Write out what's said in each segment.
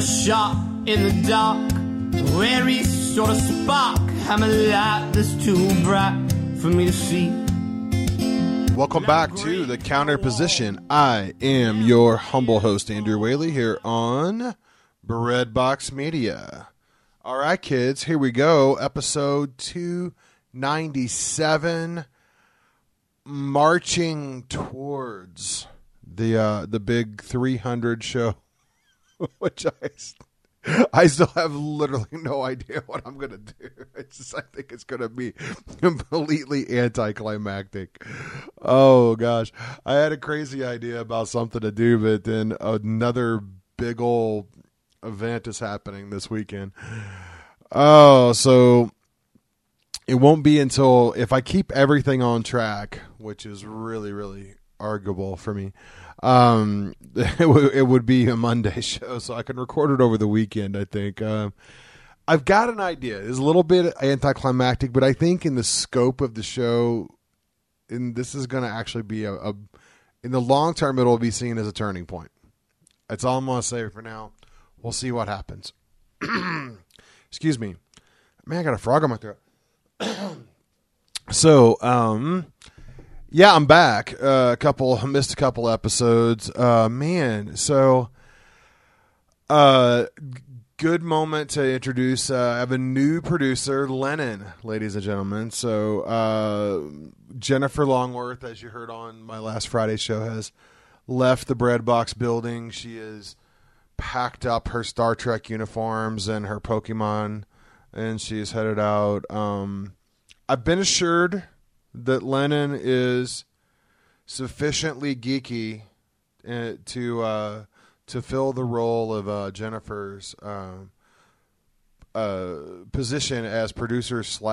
a shot in the dark, wary sort of spark. I'm a light that's too bright for me to see. Welcome back to The Counter Position. I am your humble host, Andrew Whaley, here on Breadbox Media. All right, kids, here we go. Episode 297, marching towards the big 300 show, which I still have literally no idea what I'm going to do. I think it's going to be completely anticlimactic. Oh, gosh. I had a crazy idea about something to do, but then another big old event is happening this weekend. Oh, so it won't be until, if I keep everything on track, which is really, really arguable for me, it would be a Monday show, so I can record it over the weekend, I think. I've got an idea. It's a little bit anticlimactic, but I think in the scope of the show, and this is going to actually be in the long term, it'll be seen as a turning point. That's all I'm going to say for now. We'll see what happens. Excuse me. Man, I got a frog on my throat. So, yeah, I'm back. Missed a couple episodes. Man, so good moment to introduce. I have a new producer, Lennon, ladies and gentlemen. So Jennifer Longworth, as you heard on my last Friday show, has left the Breadbox building. She has packed up her Star Trek uniforms and her Pokemon, and she's headed out. I've been assured that Lennon is sufficiently geeky to fill the role of Jennifer's position as producer /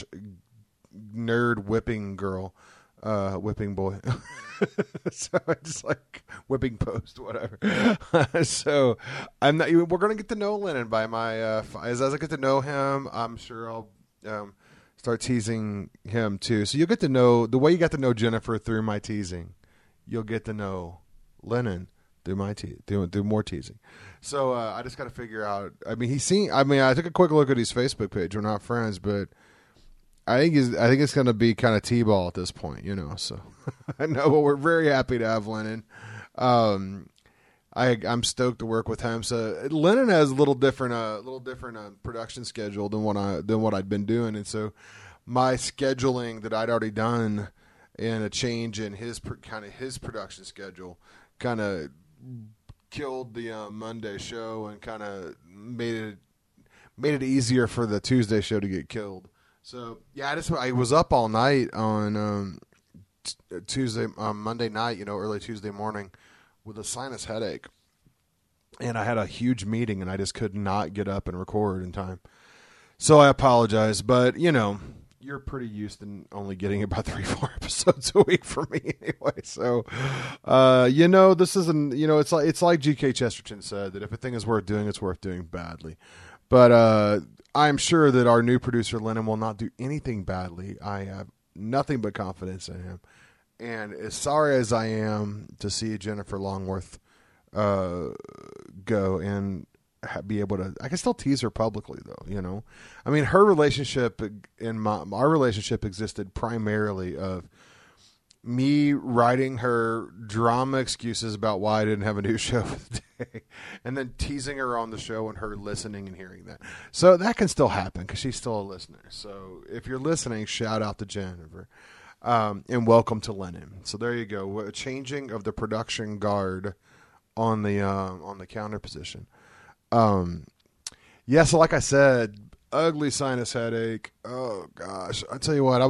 nerd whipping girl, whipping boy. So I just like whipping post, whatever. So I'm not. We're gonna get to know Lennon by my as I get to know him. I'm sure I'll start teasing him too. So you'll get to know the way you got to know Jennifer through my teasing. You'll get to know Lennon through my through more teasing. So I just got to figure out. I took a quick look at his Facebook page. We're not friends, but I think it's going to be kind of T-ball at this point, you know. So I know, but we're very happy to have Lennon. I'm stoked to work with him. So Lennon has a little different production schedule than what I'd been doing, and so my scheduling that I'd already done and a change in his production schedule kind of killed the Monday show and kind of made it easier for the Tuesday show to get killed. So yeah, I was up all night on Monday night, early Tuesday morning, with a sinus headache, and I had a huge meeting, and I just could not get up and record in time. So I apologize, but you're pretty used to only getting about 3-4 episodes a week from me anyway. So, this isn't, it's like G.K. Chesterton said, that if a thing is worth doing, it's worth doing badly. But I'm sure that our new producer, Lennon, will not do anything badly. I have nothing but confidence in him. And as sorry as I am to see Jennifer Longworth go and be able to, I can still tease her publicly, though, I mean, her relationship and our relationship existed primarily of me writing her drama excuses about why I didn't have a new show for the day, and then teasing her on the show and her listening and hearing that. So that can still happen because she's still a listener. So if you're listening, shout out to Jennifer, and welcome to Lennon. So there you go. A changing of the production guard on the counter position. Yeah, so like I said, ugly sinus headache. Oh gosh, I tell you what, I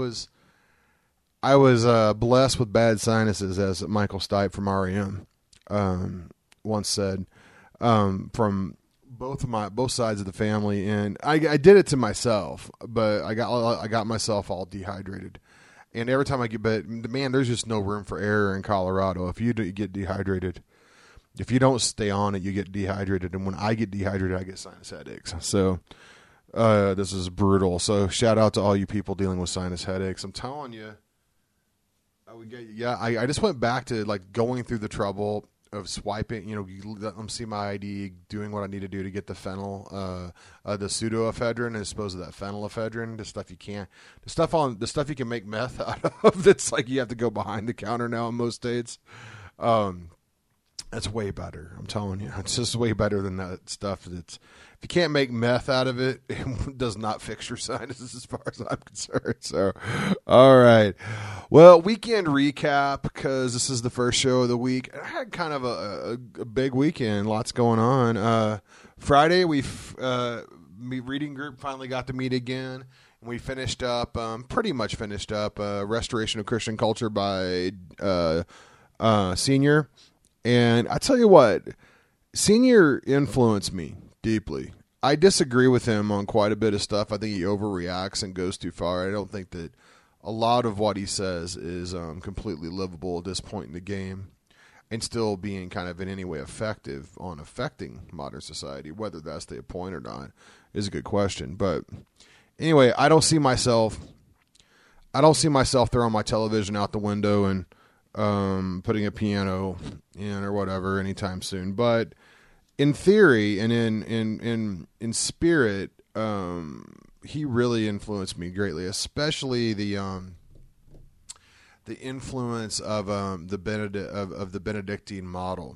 was blessed with bad sinuses, as Michael Stipe from R.E.M. Once said, from both sides of the family, and I did it to myself, but I got myself all dehydrated, and every time but man, there's just no room for error in Colorado. If you get dehydrated, if you don't stay on it, you get dehydrated. And when I get dehydrated, I get sinus headaches. So this is brutal. So shout out to all you people dealing with sinus headaches. I'm telling you, I just went back to like going through the trouble swiping, you let them see my ID, doing what I need to do to get the phenyl, the pseudoephedrine as opposed to that phenylephrine, the stuff you can make meth out of. That's like you have to go behind the counter now in most states. That's way better. I'm telling you, it's just way better than that stuff. If you can't make meth out of it, it does not fix your sinuses as far as I'm concerned. So, all right. Well, weekend recap, because this is the first show of the week. I had kind of a big weekend, lots going on. Friday, reading group finally got to meet again. We finished up, pretty much finished up, Restoration of Christian Culture by Senior. And I tell you what, Senior influenced me deeply. I disagree with him on quite a bit of stuff. I think he overreacts and goes too far. I don't think that a lot of what he says is completely livable at this point in the game and still being kind of in any way effective on affecting modern society. Whether that's the point or not is a good question. But anyway, I don't see myself throwing my television out the window and putting a piano in or whatever anytime soon. But in theory and in spirit, he really influenced me greatly, especially the influence of the Benedictine model.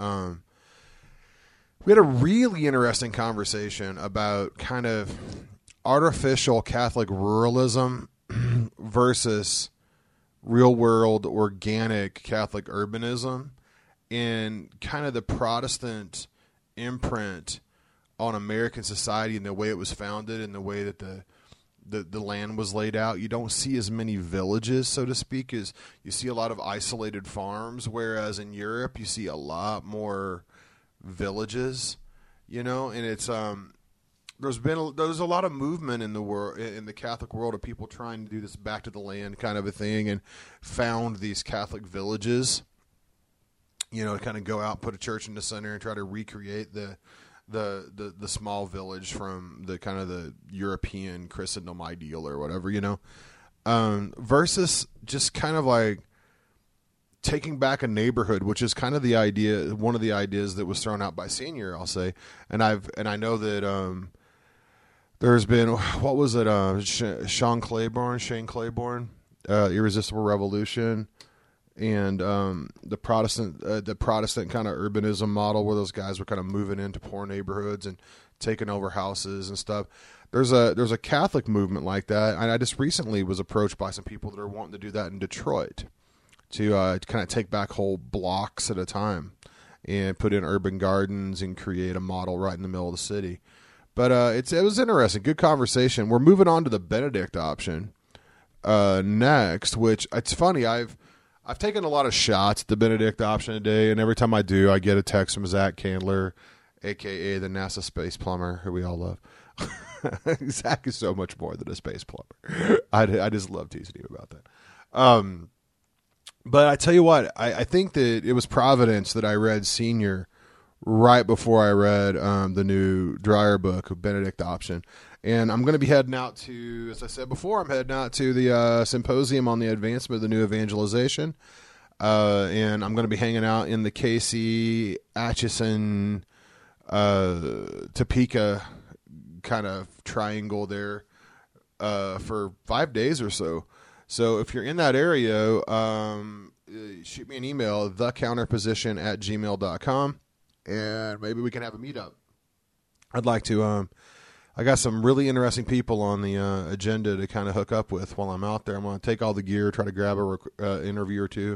We had a really interesting conversation about kind of artificial Catholic ruralism versus real world organic Catholic urbanism, and kind of the Protestant imprint on American society and the way it was founded and the way that the land was laid out. You don't see as many villages, so to speak, as you see a lot of isolated farms, whereas in Europe you see a lot more villages, and it's there's a lot of movement in the world, in the Catholic world, of people trying to do this back to the land kind of a thing, and found these Catholic villages, to kind of go out, put a church in the center, and try to recreate the small village from the kind of the European Christendom ideal or whatever, versus just kind of like taking back a neighborhood, which is kind of the idea, one of the ideas that was thrown out by Senior, I'll say, and I know that there's been, what was it, Shane Claiborne, Irresistible Revolution, and the Protestant kind of urbanism model, where those guys were kind of moving into poor neighborhoods and taking over houses and stuff. There's a Catholic movement like that, and I just recently was approached by some people that are wanting to do that in Detroit, to kind of take back whole blocks at a time and put in urban gardens and create a model right in the middle of the city. But it was interesting, good conversation. We're moving on to the Benedict option next, which it's funny. I've taken a lot of shots at the Benedict option today, and every time I do, I get a text from Zach Candler, a.k.a. the NASA space plumber, who we all love. Zach is so much more than a space plumber. I just love teasing you about that. But I tell you what, I think that it was Providence that I read Senior right before I read the new Dreyer book, Benedict Option. And I'm going to be heading out to, as I said before, I'm heading out to the symposium on the advancement of the new evangelization. And I'm going to be hanging out in the Casey, Atchison, Topeka kind of triangle there for 5 days or so. So if you're in that area, shoot me an email, thecounterposition@gmail.com, and maybe we can have a meetup. I'd like to, I got some really interesting people on the agenda to kind of hook up with while I'm out there. I'm going to take all the gear, try to grab a interview or two.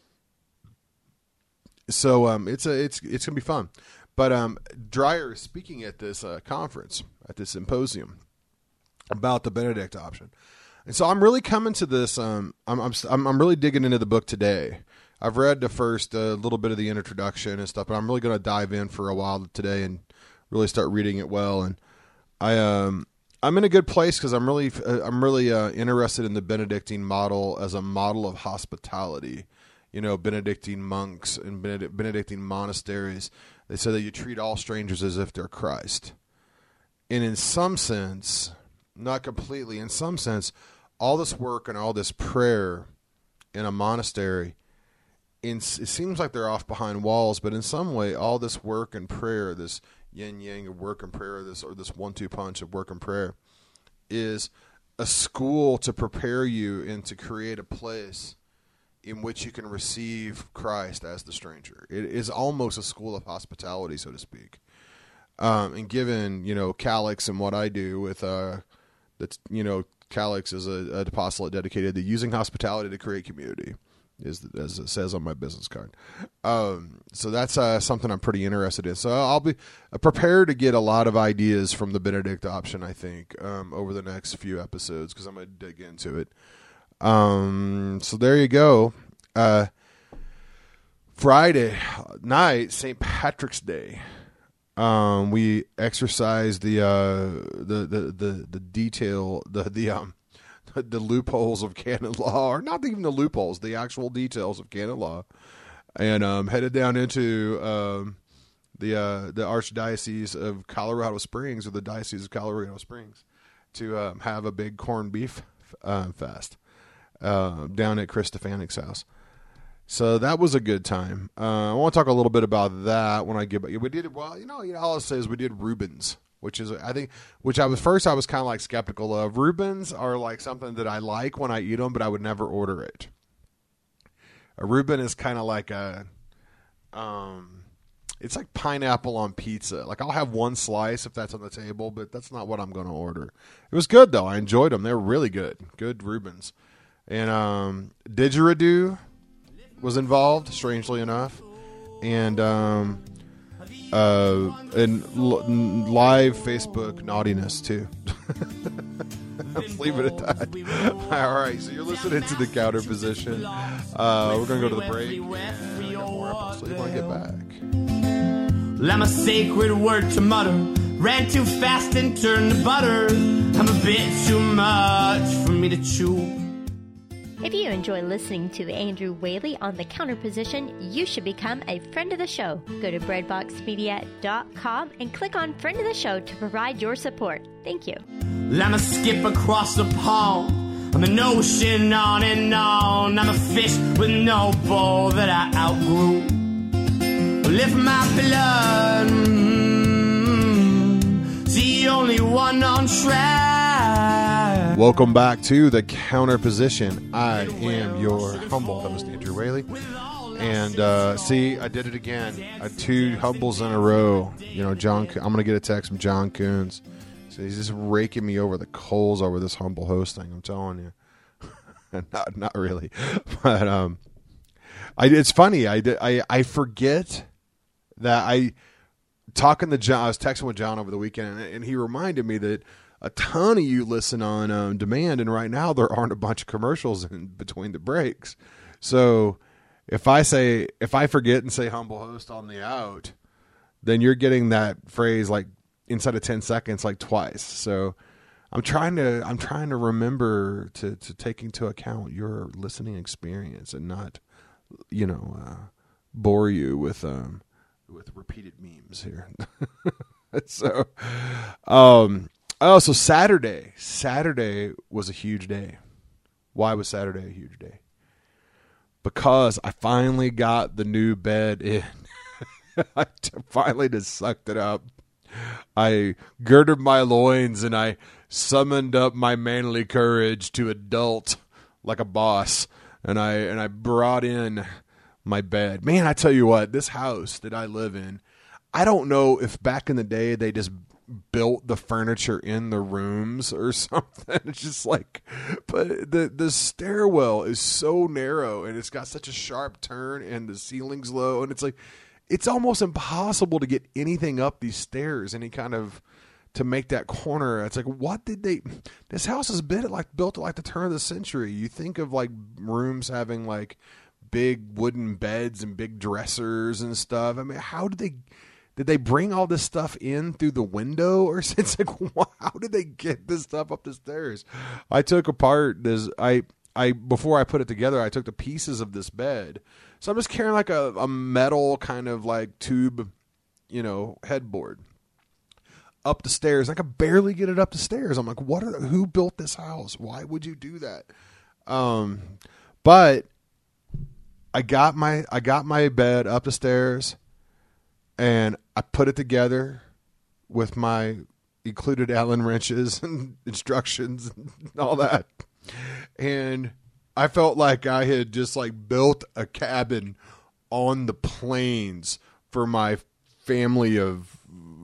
So it's going to be fun. But Dreyer is speaking at this conference, at this symposium, about the Benedict option. And so I'm really coming to this. I'm really digging into the book today. I've read the first little bit of the introduction and stuff, but I'm really going to dive in for a while today and really start reading it well. And I'm in a good place because I'm really interested in the Benedictine model as a model of hospitality. Benedictine monks and Benedictine monasteries. They say that you treat all strangers as if they're Christ. And in some sense, not completely, in some sense, all this work and all this prayer in a monastery it seems like they're off behind walls, but in some way, all this work and prayer, this yin yang of work and prayer, this 1-2 punch of work and prayer, is a school to prepare you and to create a place in which you can receive Christ as the stranger. It is almost a school of hospitality, so to speak. And given, Calix and what I do with, Calix is a apostolate dedicated to using hospitality to create community, as it says on my business card. So that's something I'm pretty interested in. So I'll be prepared to get a lot of ideas from the Benedict option, I think, over the next few episodes, because I'm going to dig into it. So there you go. Friday night, St. Patrick's Day. We exercised the loopholes of canon law, or not even the loopholes, the actual details of canon law, and headed down into the Archdiocese of Colorado Springs, or the Diocese of Colorado Springs, to have a big corned beef fest down at Chris Stefanik's house. So that was a good time. I want to talk a little bit about that when I get back. We did, all I'll say is we did Reubens, which is, I was kind of like skeptical of. Reubens are like something that I like when I eat them, but I would never order it. A Reuben is kind of like it's like pineapple on pizza. Like, I'll have one slice if that's on the table, but that's not what I'm going to order. It was good though. I enjoyed them. They were really good. Good Reubens. And didgeridoo was involved, strangely enough, and live Facebook naughtiness too. Let's leave it at that. All right, so you're listening to the Counter Position. We're gonna go to the break. And I got more episodes, so you want to get back. I'm a sacred word to mutter. Ran too fast and turned to butter. I'm a bit too much for me to chew. If you enjoy listening to Andrew Whaley on The Counter Position, you should become a friend of the show. Go to breadboxmedia.com and click on Friend of the Show to provide your support. Thank you. I'm a skip across the pond. I'm an ocean on and on. I'm a fish with no bowl that I outgrew. Lift my blood, see only one on track. Welcome back to the Counter Position. I am your humble host, Andrew Whaley. And see, I did it again. I had 2 humbles in a row. John. I'm going to get a text from John Coons. So he's just raking me over the coals over this humble host thing. I'm telling you, not really, but it's funny. I forget that I talking to John. I was texting with John over the weekend, and he reminded me that a ton of you listen on demand, and right now there aren't a bunch of commercials in between the breaks. So if I forget and say humble host on the out, then you're getting that phrase like inside of 10 seconds, like twice. So I'm trying to remember to take into account your listening experience and not, bore you with repeated memes here. So, so Saturday was a huge day. Why was Saturday a huge day? Because I finally got the new bed in. I finally just sucked it up. I girded my loins and I summoned up my manly courage to adult like a boss. And I brought in my bed. Man, I tell you what, this house that I live in, I don't know if back in the day they just built the furniture in the rooms or something. It's just like, but the stairwell is so narrow and it's got such a sharp turn and the ceiling's low, and it's like, it's almost impossible to get anything up these stairs, any kind of, to make that corner. It's like, what did they, this house is built at like the turn of the century. You think of like rooms having like big wooden beds and big dressers and stuff. I mean, how did they bring all this stuff in through the window, or it's like, how did they get this stuff up the stairs? I took apart this, before I put it together, I took the pieces of this bed. So I'm just carrying like a metal kind of like tube, headboard up the stairs. I could barely get it up the stairs. I'm like, who built this house? Why would you do that? But I got my bed up the stairs, and I put it together with my included Allen wrenches and instructions and all that. And I felt like I had just like built a cabin on the plains for my family of,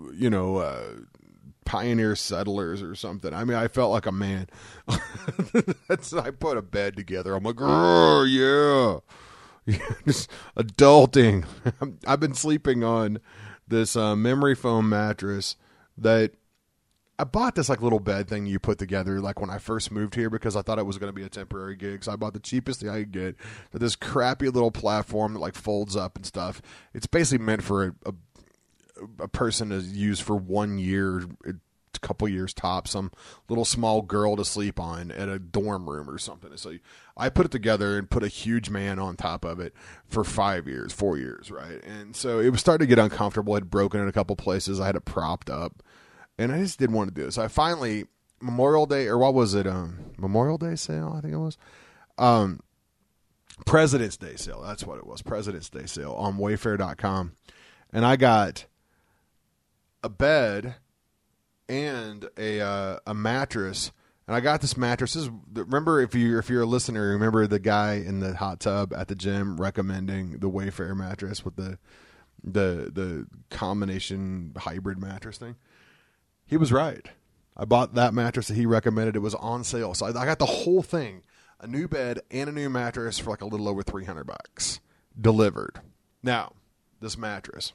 pioneer settlers or something. I mean, I felt like a man. I put a bed together. I'm like, oh, yeah. Just adulting. I've been sleeping on this memory foam mattress that I bought this like little bed thing you put together like when I first moved here because I thought it was going to be a temporary gig. So I bought the cheapest thing I could get. This crappy little platform that like folds up and stuff. It's basically meant for a person to use for 1 year, a couple years tops, some little small girl to sleep on at a dorm room or something. So I put it together and put a huge man on top of it for 4 years, right? And so it was starting to get uncomfortable. It had broken in a couple places. I had it propped up, and I just didn't want to do it. So I finally, Memorial Day, or what was it? Memorial Day sale, I think it was. President's Day sale. That's what it was. President's Day sale on Wayfair.com. And I got a bed and a mattress, and I got this mattress. Remember, if you're a listener, remember the guy in the hot tub at the gym recommending the Wayfair mattress with the combination hybrid mattress thing. He was right. I bought that mattress that he recommended. It was on sale, so I got the whole thing, a new bed and a new mattress for like a little over $300 delivered. Now, this mattress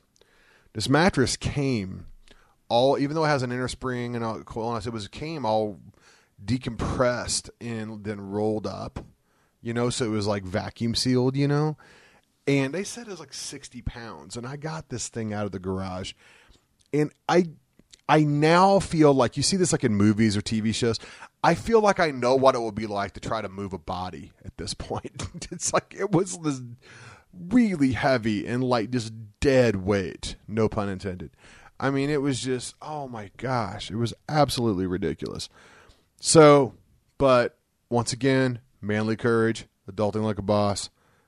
came. Even though it has an inner spring and all cool, it came all decompressed and then rolled up, so it was like vacuum sealed, and they said it was like 60 pounds, and I got this thing out of the garage, and I now feel like, you see this like in movies or TV shows, I feel like I know what it would be like to try to move a body at this point. It's like it was this really heavy and like just dead weight, no pun intended. I mean, it was just, oh my gosh, it was absolutely ridiculous. So, but once again, manly courage, adulting like a boss.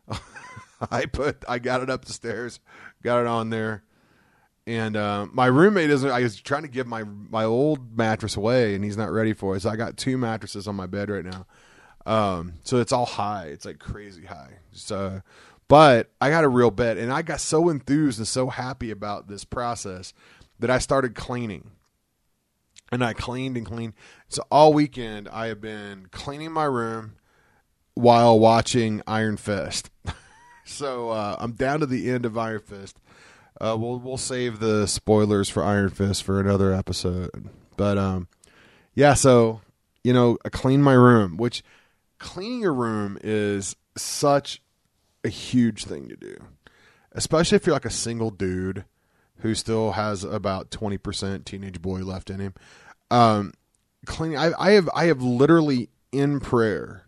I got it up the stairs, got it on there, and my roommate I was trying to give my old mattress away, and he's not ready for it. So I got 2 mattresses on my bed right now. So it's all high, it's like crazy high. So, but I got a real bed, and I got so enthused and so happy about this process that I started cleaning. And I cleaned and cleaned. So all weekend I have been cleaning my room while watching Iron Fist. So I'm down to the end of Iron Fist. We'll save the spoilers for Iron Fist for another episode. But yeah, so I cleaned my room, which cleaning your room is such a huge thing to do, especially if you're like a single dude who still has about 20% teenage boy left in him. Cleaning, I have literally in prayer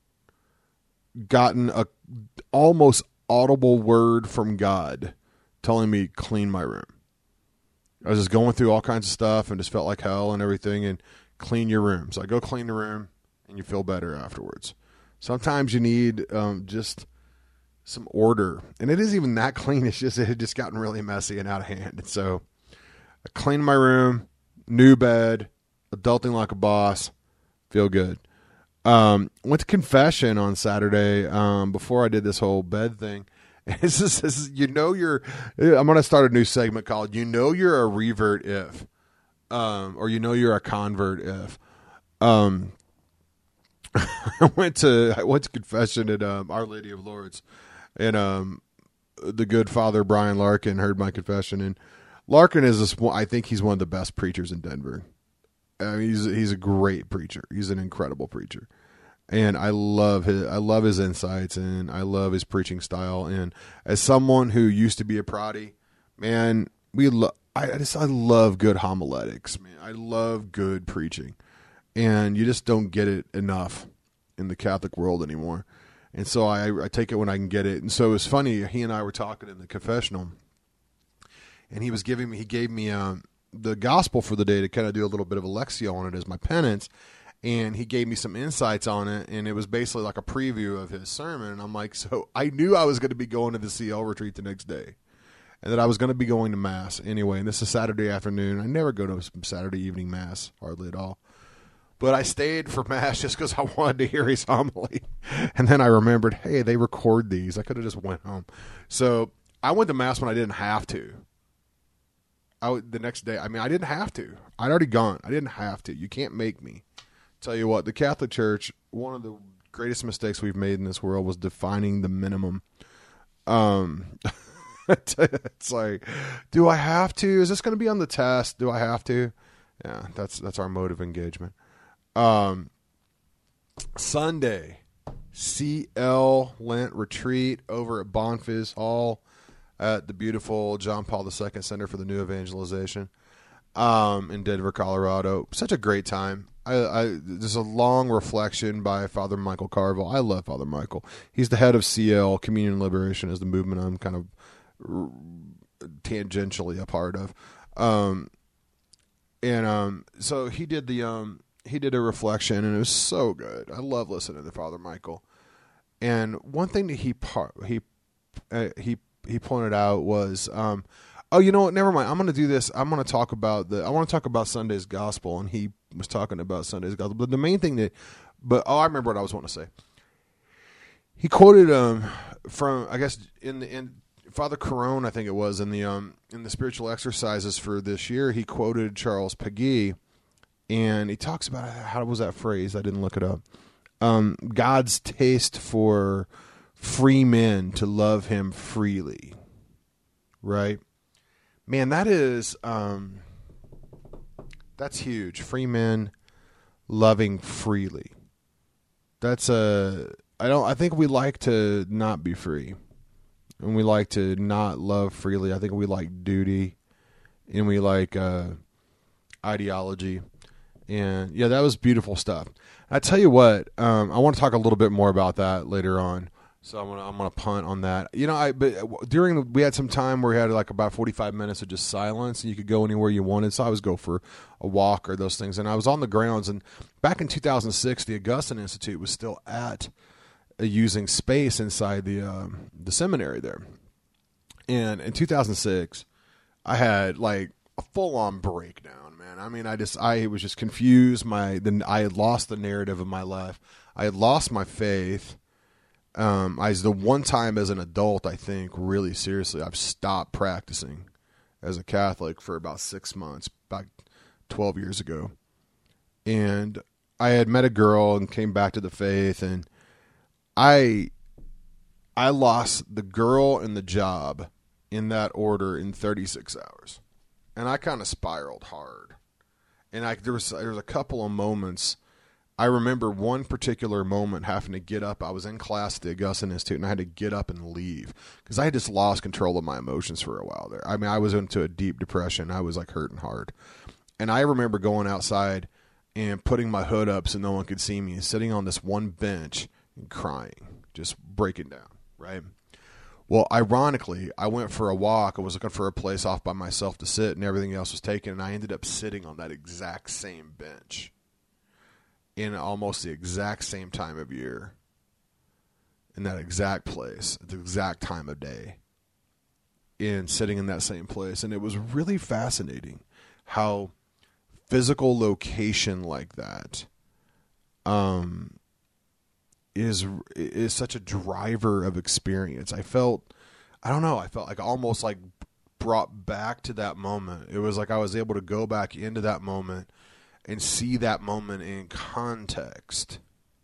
gotten a almost audible word from God telling me clean my room. I was just going through all kinds of stuff and just felt like hell and everything, and clean your room. So I go clean the room and you feel better afterwards. Sometimes you need just some order, and it isn't even that clean. It's just, it had just gotten really messy and out of hand. And so I cleaned my room, new bed, adulting like a boss, feel good. Went to confession on Saturday before I did this whole bed thing. This is I'm going to start a new segment called you're a revert if, or you're a convert if. I went to confession at Our Lady of Lourdes, and the good Father Brian Larkin heard my confession, and Larkin is I think he's one of the best preachers in Denver. I mean, he's a great preacher. He's an incredible preacher, and I love his insights, and I love his preaching style. And as someone who used to be a proddy, man, I love good homiletics, man. I love good preaching, and you just don't get it enough in the Catholic world anymore. And so I take it when I can get it. And so it was funny. He and I were talking in the confessional, and he gave me the gospel for the day to kind of do a little bit of a lectio on it as my penance. And he gave me some insights on it, and it was basically like a preview of his sermon. And I'm like, so I knew I was going to be going to the CL retreat the next day, and that I was going to be going to Mass anyway. And this is Saturday afternoon. I never go to Saturday evening Mass, hardly at all. But I stayed for Mass just because I wanted to hear his homily. And then I remembered, hey, they record these. I could have just went home. So I went to Mass when I didn't have to. The next day, I didn't have to. I'd already gone. I didn't have to. You can't make me. Tell you what, the Catholic Church, one of the greatest mistakes we've made in this world was defining the minimum. It's like, do I have to? Is this going to be on the test? Do I have to? Yeah, that's our mode of engagement. Sunday, CL Lent Retreat over at Bonfils Hall at the beautiful John Paul II Center for the New Evangelization in Denver, Colorado. Such a great time. There's a long reflection by Father Michael Carville. I love Father Michael. He's the head of CL, Communion and Liberation, is the movement I'm kind of tangentially a part of. So he did a reflection, and it was so good. I love listening to Father Michael. And one thing that he pointed out was, oh, you know what? Never mind. I'm going to do this. I want to talk about Sunday's gospel, and he was talking about Sunday's gospel. But the main thing I remember what I was wanting to say. He quoted from, I guess, in Father Caron, I think it was, in the spiritual exercises for this year. He quoted Charles Péguy, and he talks about, how was that phrase? I didn't look it up. God's taste for free men to love him freely. Right? Man, that is, that's huge. Free men loving freely. I think we like to not be free. And we like to not love freely. I think we like duty. And we like ideology. And yeah, that was beautiful stuff. I tell you what, I want to talk a little bit more about that later on. So I'm gonna punt on that. You know, we had some time where we had like about 45 minutes of just silence, and you could go anywhere you wanted. So I always go for a walk or those things. And I was on the grounds, and back in 2006, the Augustine Institute was still using space inside the seminary there. And in 2006, I had like a full-on breakdown, man. I was just confused. I had lost the narrative of my life. I had lost my faith. The one time as an adult, I think, really seriously, I've stopped practicing as a Catholic for about 6 months, about 12 years ago. And I had met a girl and came back to the faith, and I lost the girl and the job in that order in 36 hours. And I kind of spiraled hard. And there was a couple of moments. I remember one particular moment having to get up. I was in class at the Augustine Institute, and I had to get up and leave because I had just lost control of my emotions for a while there. I was into a deep depression. I was like hurting hard. And I remember going outside and putting my hood up so no one could see me and sitting on this one bench and crying, just breaking down, right? Well, ironically, I went for a walk. I was looking for a place off by myself to sit, and everything else was taken, and I ended up sitting on that exact same bench in almost the exact same time of year, in that exact place, at the exact time of day, and sitting in that same place. And it was really fascinating how physical location like that is such a driver of experience. I felt like almost like brought back to that moment. It was like I was able to go back into that moment and see that moment in context,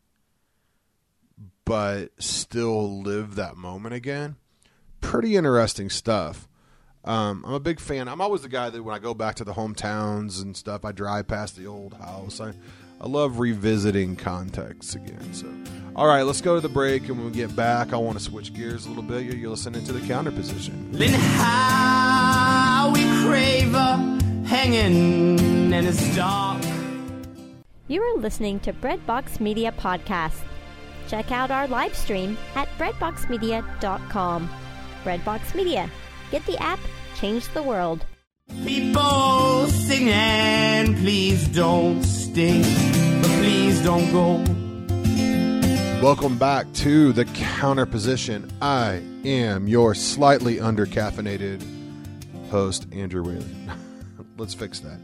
but still live that moment again. Pretty interesting stuff. I'm a big fan. I'm always the guy that when I go back to the hometowns and stuff, I drive past the old house. I love revisiting contexts again. So, all right, let's go to the break, and when we get back, I want to switch gears a little bit. You're listening to The Counter Position. Then how we crave a hanging in his dark. You are listening to Breadbox Media Podcast. Check out our live stream at breadboxmedia.com. Breadbox Media. Get the app, change the world. People singing, please don't stay, but please don't go. Welcome back to The Counter Position. I am your slightly under-caffeinated host, Andrew Whaley. Let's fix that.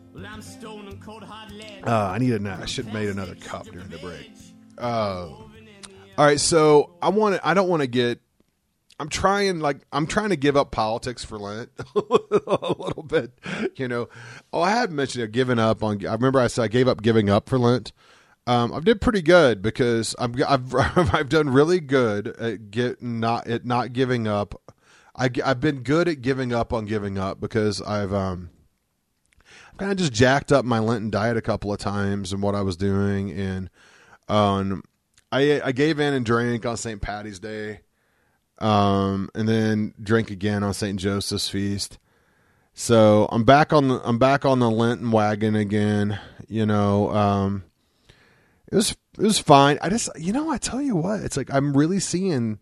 I should have made another cup during the break. All right, so I'm trying to give up politics for Lent a little bit, you know. Oh, I had mentioned giving up on. I remember I said I gave up giving up for Lent. I did pretty good because I've done really good at not giving up. I've been good at giving up on giving up because I've kind of just jacked up my Lenten diet a couple of times and what I was doing, and I gave in and drank on St. Patty's Day. And then drink again on St. Joseph's feast. So I'm back on the Lenten wagon again. You know, it was fine. I tell you what, it's like I'm really seeing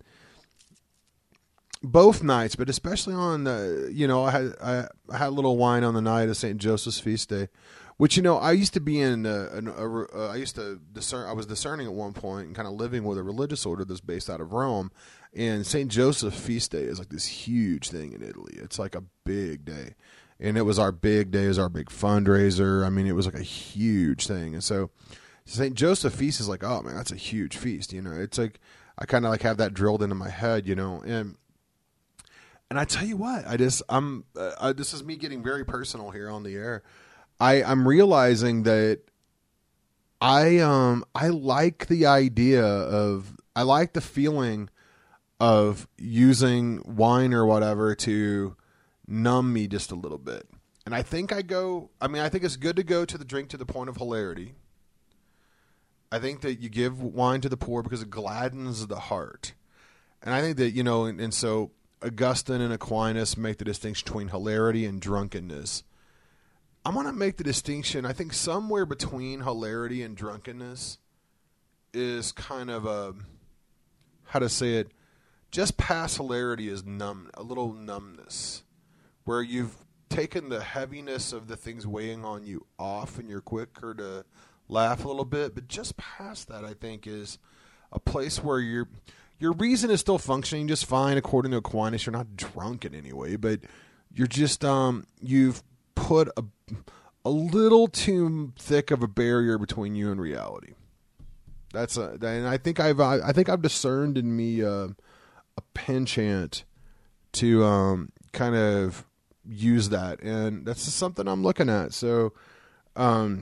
both nights, but especially on the, you know, I had a little wine on the night of St. Joseph's feast day, which, you know, I used to be I used to discern. I was discerning at one point and kind of living with a religious order that's based out of Rome. And St. Joseph Feast Day is like this huge thing in Italy. It's like a big day. And it was our big day. It was our big fundraiser. I mean, it was like a huge thing. And so St. Joseph Feast is like, oh, man, that's a huge feast. You know, it's like I kind of like have that drilled into my head, you know. And I tell you what, this is me getting very personal here on the air. I'm realizing that I like the idea of, I like the feeling of using wine or whatever to numb me just a little bit. And I think I think it's good to go to the drink to the point of hilarity. I think that you give wine to the poor because it gladdens the heart. And I think that, you know, and so Augustine and Aquinas make the distinction between hilarity and drunkenness. I'm going to make the distinction, I think somewhere between hilarity and drunkenness is kind of a, how to say it, just past hilarity is a little numbness, where you've taken the heaviness of the things weighing on you off and you're quicker to laugh a little bit. But just past that, I think, is a place where your reason is still functioning just fine. According to Aquinas, you're not drunk in any way, but you're just, you've put a little too thick of a barrier between you and reality. And I think I've discerned in me a penchant to kind of use that, and that's just something I'm looking at. So I'm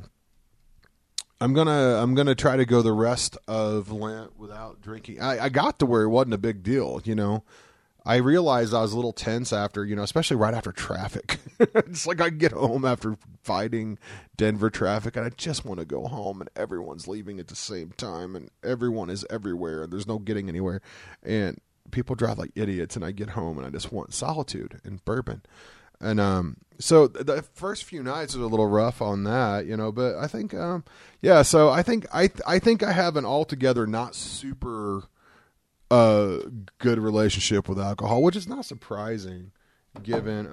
gonna try to go the rest of Lent without drinking. I got to where it wasn't a big deal, you know. I realized I was a little tense after, you know, especially right after traffic. It's like I get home after fighting Denver traffic, and I just want to go home, and everyone's leaving at the same time, and everyone is everywhere, and there's no getting anywhere, and people drive like idiots, and I get home, and I just want solitude and bourbon. And so the first few nights was a little rough on that, you know, but I think, so I think I have an altogether not super good relationship with alcohol, which is not surprising given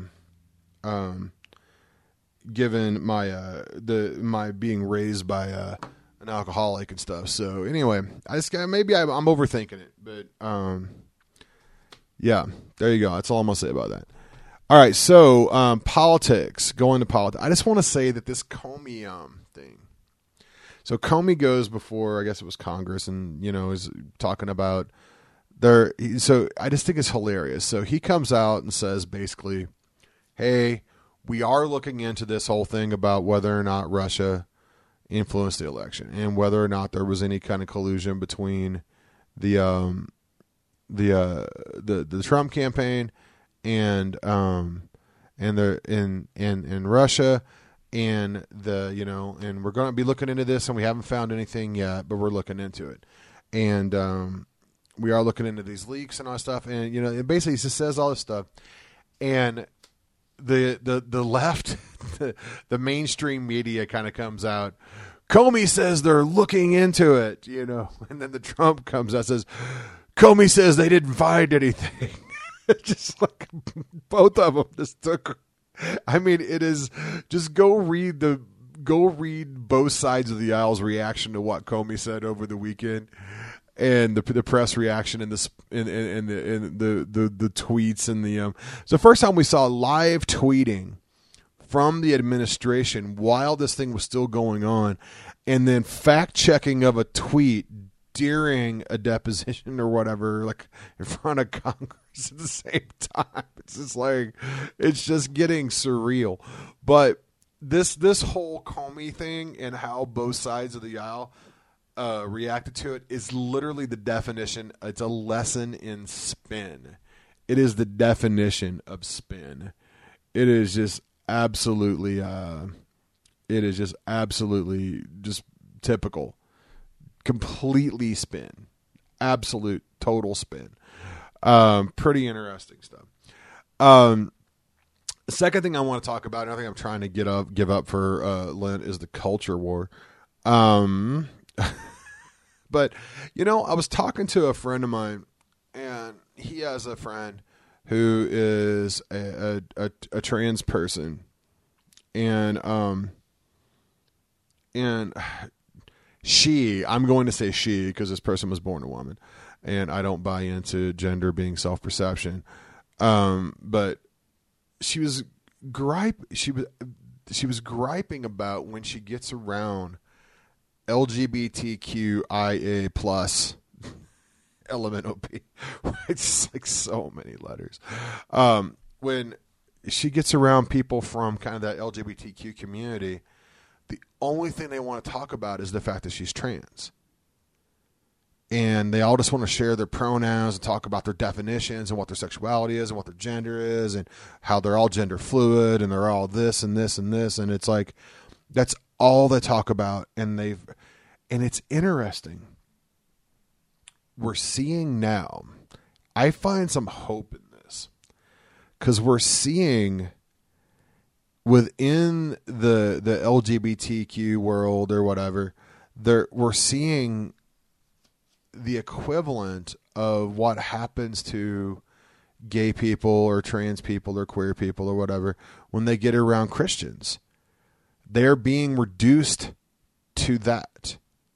my being raised by an alcoholic and stuff. So anyway, I'm overthinking it, but yeah, there you go. That's all I'm gonna say about that. All right, so politics. Going to politics. I just want to say that this Comey thing. So Comey goes before, I guess it was Congress, and, you know, is talking about so I just think it's hilarious. So he comes out and says basically, hey, we are looking into this whole thing about whether or not Russia influenced the election and whether or not there was any kind of collusion between the Trump campaign and Russia. And and we're going to be looking into this, and we haven't found anything yet, but we're looking into it. And we are looking into these leaks and all that stuff. And, you know, it basically just says all this stuff. And the left, the mainstream media kind of comes out. Comey says they're looking into it, you know. And then the Trump comes out and says, Comey says they didn't find anything. Just like both of them just took... I mean, it is just go read the go read both sides of the aisle's reaction to what Comey said over the weekend, and the press reaction and the tweets and the So the first time we saw live tweeting from the administration while this thing was still going on, and then fact checking of a tweet during a deposition or whatever, like in front of Congress at the same time. It's just like, it's just getting surreal. But this whole Comey thing and how both sides of the aisle reacted to it is literally the definition. It's a lesson in spin. It is the definition of spin. It is just absolutely just typical. Completely spin. Absolute total spin. Pretty interesting stuff. The second thing I want to talk about, and I think I'm trying to give up for Lent, is the culture war. But, you know, I was talking to a friend of mine, and he has a friend who is a trans person, and I'm going to say she because this person was born a woman, and I don't buy into gender being self-perception. But she was griping about when she gets around LGBTQIA plus LMNOP. It's like so many letters. When she gets around people from kind of that LGBTQ community, the only thing they want to talk about is the fact that she's trans. And they all just want to share their pronouns and talk about their definitions and what their sexuality is and what their gender is and how they're all gender fluid and they're all this and this and this. And it's like, that's all they talk about. And it's interesting. We're seeing now, I find some hope in this, because we're seeing within the LGBTQ world or whatever, we're seeing the equivalent of what happens to gay people or trans people or queer people or whatever when they get around Christians. They're being reduced to that.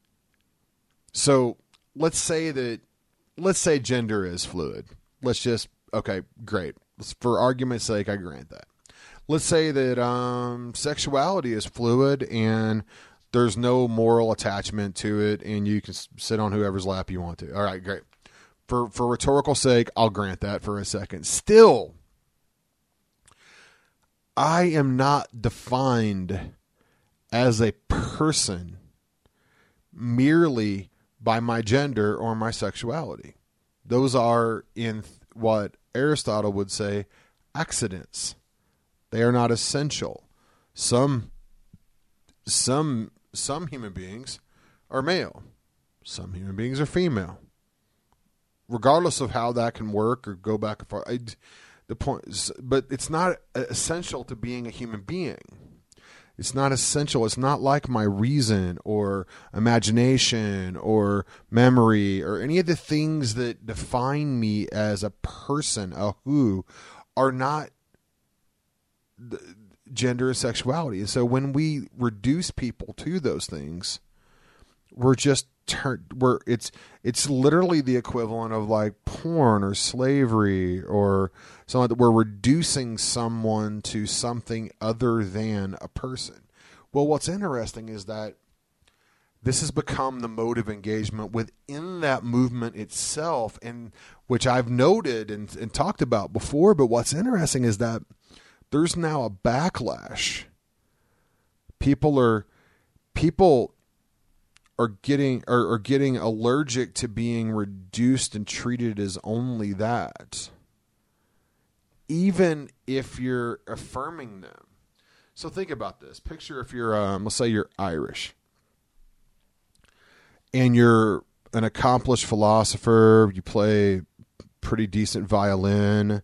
So let's say gender is fluid. Okay, great. For argument's sake, I grant that. Let's say that sexuality is fluid and there's no moral attachment to it, and you can sit on whoever's lap you want to. All right, great. For rhetorical sake, I'll grant that for a second. Still, I am not defined as a person merely by my gender or my sexuality. Those are, in what Aristotle would say, accidents. They are not essential. Some human beings are male. Some human beings are female. Regardless of how that can work or go back and forth, but it's not essential to being a human being. It's not essential. It's not like my reason or imagination or memory or any of the things that define me as a person, a who, are not gender and sexuality. And so when we reduce people to those things, it's literally the equivalent of like porn or slavery or something like that. We're reducing someone to something other than a person. Well, what's interesting is that this has become the mode of engagement within that movement itself, and which I've noted and talked about before. But what's interesting is that there's now a backlash. People are getting allergic to being reduced and treated as only that, even if you're affirming them. So think about this. Picture if you're, let's say you're Irish, and you're an accomplished philosopher. You play pretty decent violin.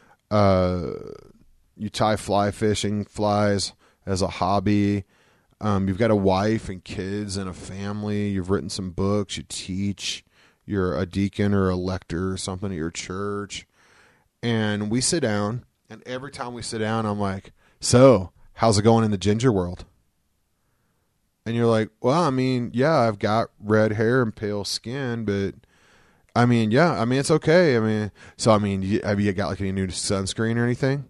You tie fly fishing flies as a hobby. You've got a wife and kids and a family. You've written some books. You teach. You're a deacon or a lector or something at your church. And we sit down, and every time we sit down, I'm like, so, how's it going in the ginger world? And you're like, well, I mean, yeah, I've got red hair and pale skin, but I mean, yeah, I mean, it's okay. I mean, so, I mean, have you got like any new sunscreen or anything?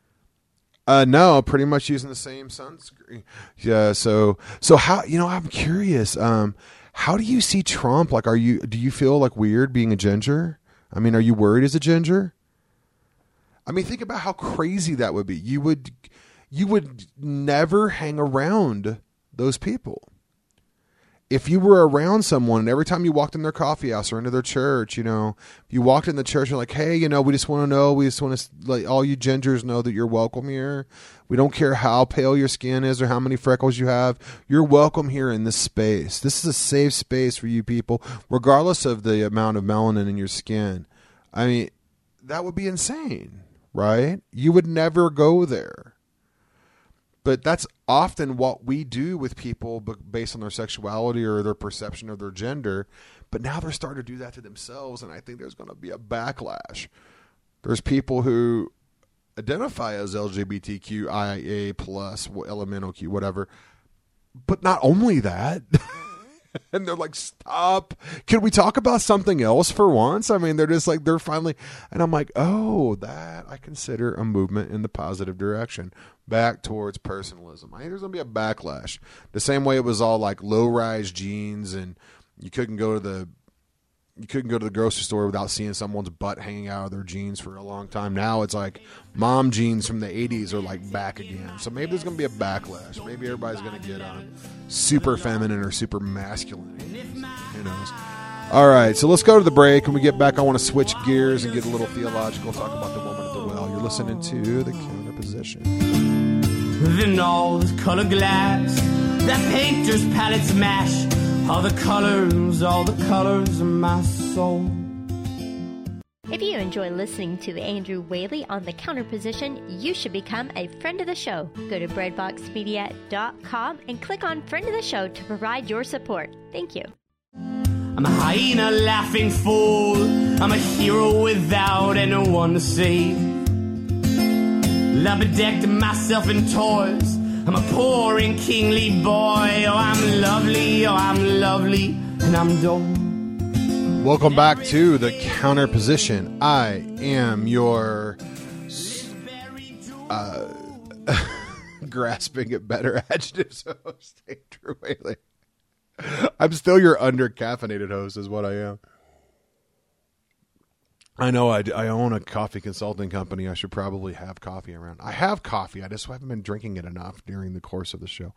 No, pretty much using the same sunscreen. Yeah. So how, I'm curious. How do you see Trump? Like, do you feel like weird being a ginger? I mean, are you worried as a ginger? I mean, think about how crazy that would be. You would never hang around those people. If you were around someone and every time you walked in their coffee house or into their church, if you walked in the church and like, hey, we just want to let all you gingers know that you're welcome here. We don't care how pale your skin is or how many freckles you have. You're welcome here in this space. This is a safe space for you people, regardless of the amount of melanin in your skin. I mean, that would be insane, right? You would never go there. But that's often what we do with people based on their sexuality or their perception of their gender. But now they're starting to do that to themselves, and I think there's going to be a backlash. There's people who identify as LGBTQIA+, elemental Q, whatever. But not only that, and they're like, stop. Can we talk about something else for once? I mean, they're just like, they're finally, and I'm like, oh, that I consider a movement in the positive direction. Back towards personalism. I think there's going to be a backlash. The same way it was all like low-rise jeans and you couldn't go to the grocery store without seeing someone's butt hanging out of their jeans for a long time. Now it's like mom jeans from the 80s are like back again. So maybe there's going to be a backlash. Maybe everybody's going to get super feminine or super masculine. Who knows? All right, so let's go to the break. When we get back, I want to switch gears and get a little theological, talk about the woman at the well. You're listening to The Counter Position. Then all this color glass, that painter's palettes mash, all the colors of my soul. If you enjoy listening to Andrew Whaley on The Counter Position, you should become a friend of the show. Go to breadboxmedia.com and click on Friend of the Show to provide your support. Thank you. I'm a hyena laughing fool, I'm a hero without anyone to save. Labedecked myself in toys, I'm a poor and kingly boy. Oh, I'm lovely, and I'm dull. Welcome back to The Counter Position. I am your grasping at better adjectives host, Andrew Whaley. I'm still your under-caffeinated host is what I am. I know I own a coffee consulting company. I should probably have coffee around. I have coffee. I just haven't been drinking it enough during the course of the show.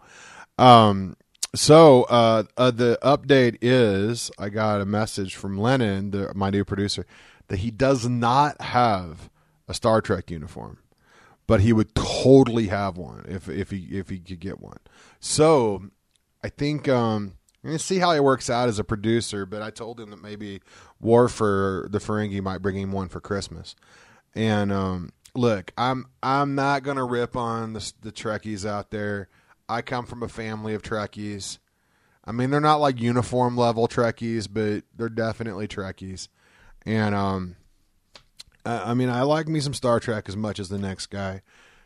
So the update is I got a message from Lennon, my new producer, that he does not have a Star Trek uniform, but he would totally have one if he could get one. So I think I'm going to see how he works out as a producer, but I told him that maybe War for the Ferengi might bring him one for Christmas. And look, I'm not going to rip on the Trekkies out there. I come from a family of Trekkies. I mean, they're not like uniform level Trekkies, but they're definitely Trekkies. And I mean, I like me some Star Trek as much as the next guy.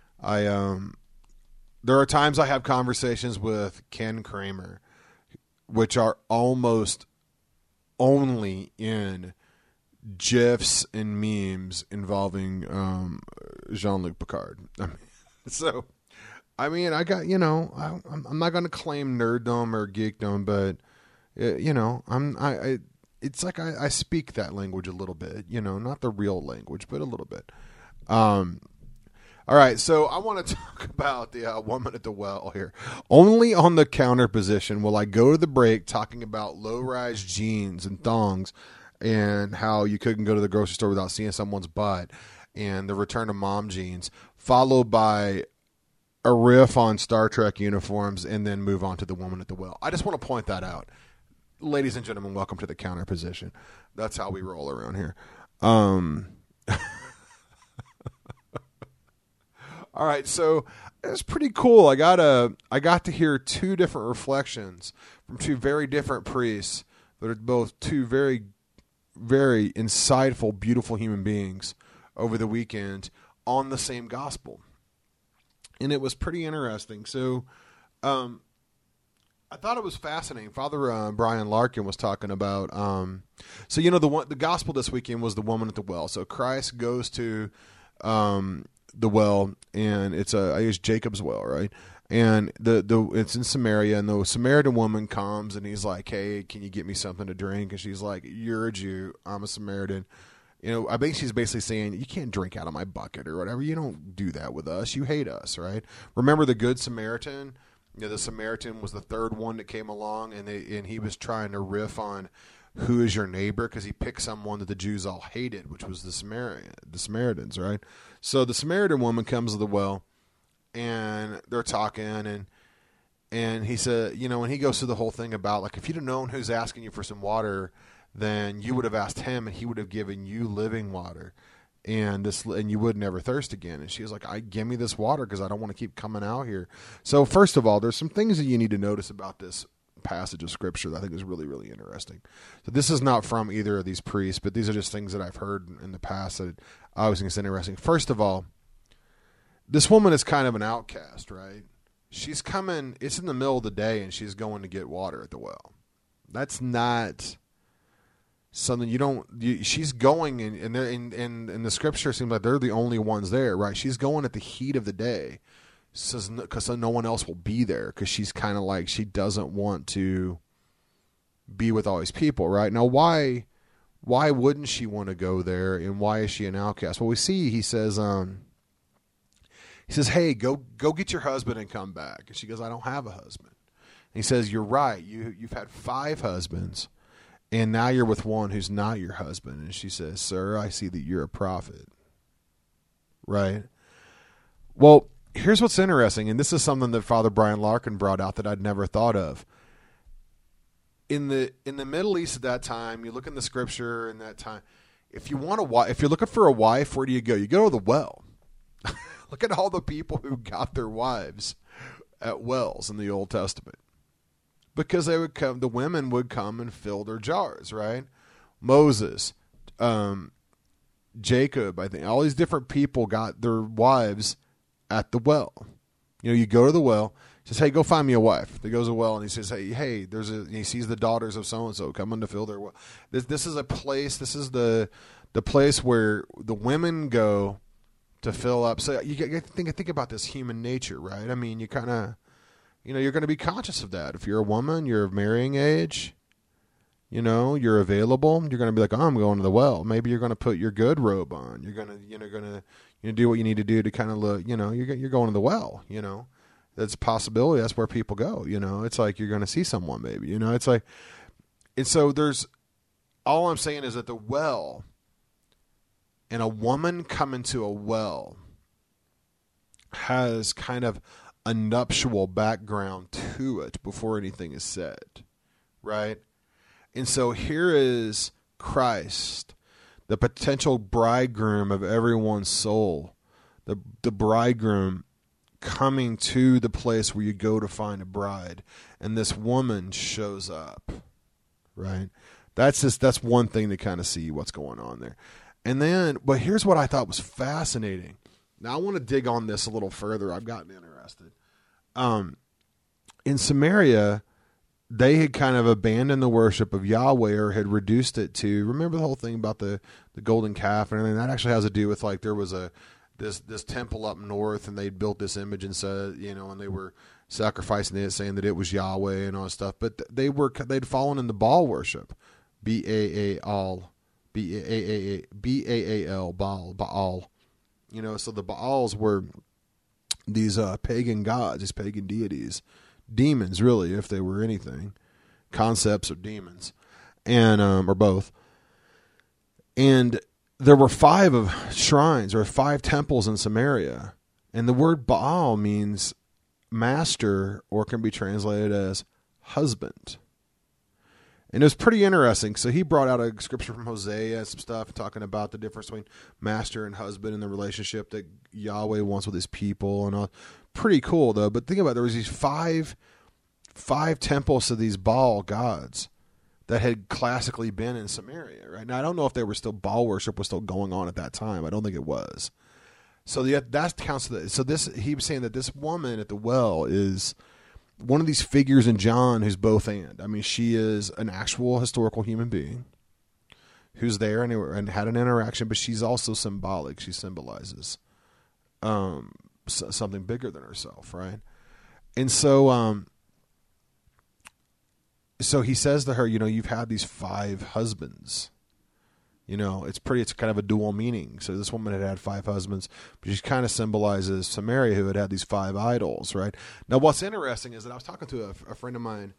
There are times I have conversations with Ken Kramer, which are almost only in GIFs and memes involving Jean-Luc Picard. I got, I'm not going to claim nerddom or geekdom, but it's like I speak that language a little bit, not the real language, but a little bit. All right, so I want to talk about the woman at the well here. Only on The Counter Position will I go to the break talking about low-rise jeans and thongs and how you couldn't go to the grocery store without seeing someone's butt and the return of mom jeans, followed by a riff on Star Trek uniforms, and then move on to the woman at the well. I just want to point that out. Ladies and gentlemen, welcome to The Counter Position. That's how we roll around here. All right, so it's pretty cool. I got to hear two different reflections from two very different priests that are both two very, very insightful, beautiful human beings over the weekend on the same gospel. And it was pretty interesting. So I thought it was fascinating. Father Brian Larkin was talking about. So the gospel this weekend was the woman at the well. So Christ goes to the well, and I use Jacob's well, right? And it's in Samaria, and the Samaritan woman comes, and he's like, "Hey, can you get me something to drink?" And she's like, "You're a Jew, I'm a Samaritan." I think she's basically saying, "You can't drink out of my bucket or whatever. You don't do that with us. You hate us, right?" Remember the Good Samaritan? The Samaritan was the third one that came along, and he was trying to riff on who is your neighbor, because he picked someone that the Jews all hated, which was the Samaritans, right? So the Samaritan woman comes to the well, and they're talking, and he said, and he goes through the whole thing about, like, if you'd have known who's asking you for some water, then you would have asked him, and he would have given you living water, and you would never thirst again. And she was like, give me this water because I don't want to keep coming out here. So first of all, there's some things that you need to notice about this passage of Scripture that I think is really, really interesting. So this is not from either of these priests, but these are just things that I've heard in the past that I always think is interesting. First of all, this woman is kind of an outcast, right? She's coming, it's in the middle of the day, and she's going to get water at the well. That's not something she's going, and the Scripture seems like they're the only ones there, right? She's going at the heat of the day, because no one else will be there, because she's kind of like, she doesn't want to be with all these people, right? Now, why wouldn't she want to go there, and why is she an outcast? Well, we see, he says, "Hey, go get your husband and come back." And she goes, "I don't have a husband." And he says, "You're right. You've had 5 husbands, and now you're with one who's not your husband." And she says, "Sir, I see that you're a prophet." Right? Well, here's what's interesting, and this is something that Father Brian Larkin brought out that I'd never thought of. In the Middle East at that time, you look in the Scripture in that time, if you're looking for a wife, where do you go? You go to the well. Look at all the people who got their wives at wells in the Old Testament. Because the women would come and fill their jars, right? Moses, Jacob, I think, all these different people got their wives at the well. You go to the well, says, "Hey, go find me a wife." He goes to the well, and he says, hey, he sees the daughters of so-and-so coming to fill their well. This is a place, this is the place where the women go to fill up. So you think about this human nature, right? I mean, you kind of, you're going to be conscious of that. If you're a woman, you're of marrying age, you're available, you're going to be like, "Oh, I'm going to the well." Maybe you're going to put your good robe on. You're going to, do what you need to do to kind of look, you're going to the well, That's a possibility. That's where people go, It's like you're going to see someone maybe, It's like, and so all I'm saying is that the well, and a woman coming to a well, has kind of a nuptial background to it before anything is said, right? And so here is Christ, the potential bridegroom of everyone's soul, the bridegroom coming to the place where you go to find a bride, and this woman shows up, right? That's one thing to kind of see what's going on there. And then, but here's what I thought was fascinating. Now I want to dig on this a little further. I've gotten interested. In Samaria, they had kind of abandoned the worship of Yahweh, or had reduced it to, remember the whole thing about the golden calf and everything? That actually has to do with, like, there was this temple up north, and they'd built this image and said, and they were sacrificing it, saying that it was Yahweh and all this stuff. But they'd fallen into Baal worship, Baal, Baal. So the Baals were these pagan gods, these pagan deities, demons, really, if they were anything, concepts of demons, and or both. And there were 5 shrines, or 5 temples in Samaria, and the word Baal means master, or can be translated as husband. And it was pretty interesting. So he brought out a scripture from Hosea and some stuff talking about the difference between master and husband and the relationship that Yahweh wants with his people, and all. Pretty cool, though. But think about it. There was these 5 temples to these Baal gods that had classically been in Samaria, right? Now, I don't know if they were still, Baal worship was still going on at that time. I don't think it was. So that counts. So he was saying that this woman at the well is one of these figures in John who's both and. I mean, she is an actual historical human being who's there and had an interaction, but she's also symbolic. She symbolizes something bigger than herself, right? And so he says to her, you've had these 5 husbands. It's kind of a dual meaning. So this woman had 5 husbands, but she kind of symbolizes Samaria, who had these 5 idols, right? Now, what's interesting is that I was talking to a friend of mine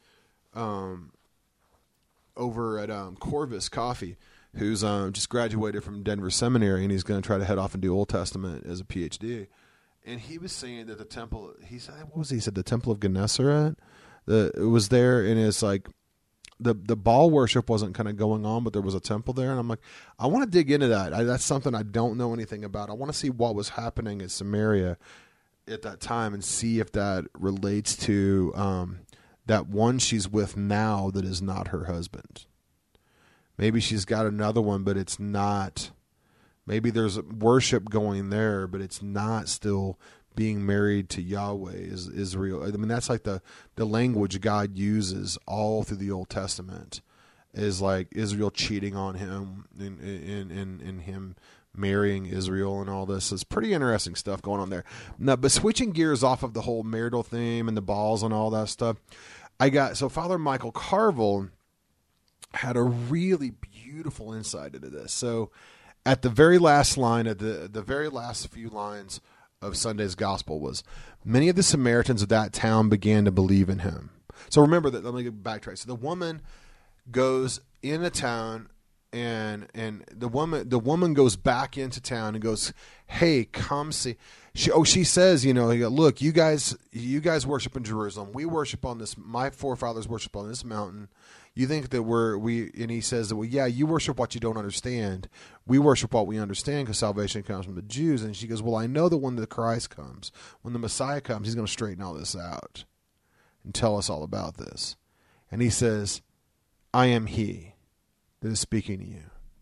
over at Corvus Coffee, who's just graduated from Denver Seminary, and he's going to try to head off and do Old Testament as a PhD. And he was saying that the temple, he said the temple of Gennesaret, it was there, and it's like the Baal worship wasn't kind of going on, but there was a temple there. And I'm like, I want to dig into that. That's something I don't know anything about. I want to see what was happening at Samaria at that time and see if that relates to that one she's with now that is not her husband. Maybe she's got another one, but it's not. Maybe there's worship going there, but it's not still being married to Yahweh is Israel. I mean, that's like the language God uses all through the Old Testament is like Israel cheating on him and him marrying Israel and all this. It's pretty interesting stuff going on there. Now, but switching gears off of the whole marital theme and the balls and all that stuff, Father Michael Carville had a really beautiful insight into this. So at the very last line, at the very last few lines of Sunday's gospel was, many of the Samaritans of that town began to believe in him. So remember that, let me backtrack. So the woman goes in a town and the woman goes back into town and goes, hey, come see. She says, look, you guys worship in Jerusalem. We worship on this. My forefathers worship on this mountain. You think that and he says that, well, yeah, you worship what you don't understand. We worship what we understand because salvation comes from the Jews. And she goes, well, I know that when the Christ comes, when the Messiah comes, he's going to straighten all this out and tell us all about this. And he says, I am he that is speaking to you.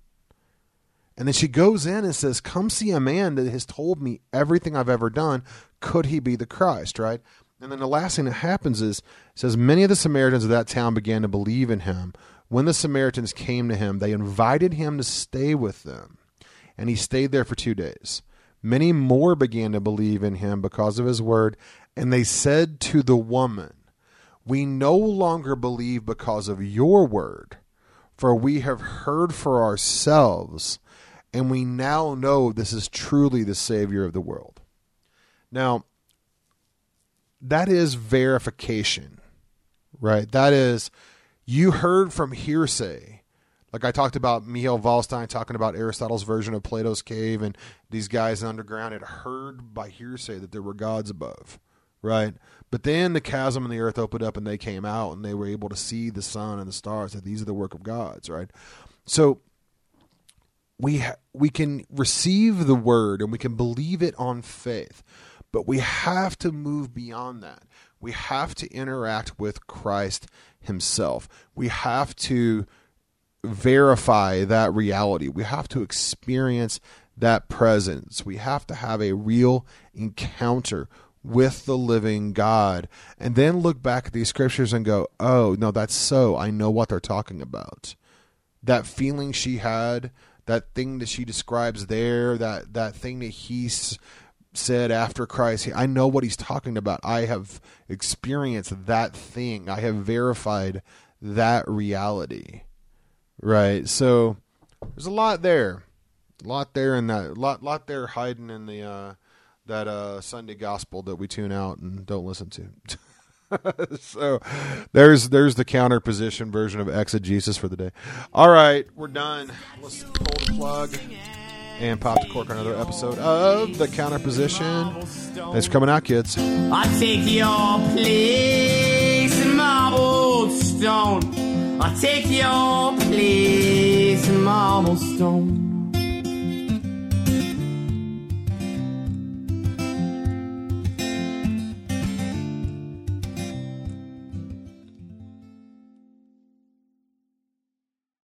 And then she goes in and says, come see a man that has told me everything I've ever done. Could he be the Christ, right? And then the last thing that happens is, it says, many of the Samaritans of that town began to believe in him. When the Samaritans came to him, they invited him to stay with them. And he stayed there for 2 days. Many more began to believe in him because of his word. And they said to the woman, we no longer believe because of your word, for we have heard for ourselves, and we now know this is truly the Savior of the world. Now, that is verification, right? That is, you heard from hearsay. Like I talked about Mihail Wallstein talking about Aristotle's version of Plato's cave, and these guys underground had heard by hearsay that there were gods above, right? But then the chasm and the earth opened up and they came out and they were able to see the sun and the stars, that these are the work of gods, right? So we can receive the word and we can believe it on faith. But we have to move beyond that. We have to interact with Christ himself. We have to verify that reality. We have to experience that presence. We have to have a real encounter with the living God. And then look back at these scriptures and go, oh, no, that's so. I know what they're talking about. That feeling she had, that thing that she describes there, that thing that he said after Christ, I know what he's talking about. I have experienced that thing. I have verified that reality, right? So there's a lot there in that, lot there hiding in the that Sunday gospel that we tune out and don't listen to. So there's the counter position version of exegesis for the day. All right, we're done. Let's pull the plug and pop the cork on another episode of The Counter Position. Thanks for coming out, kids. I take your place in marble stone. I take your place in marble stone.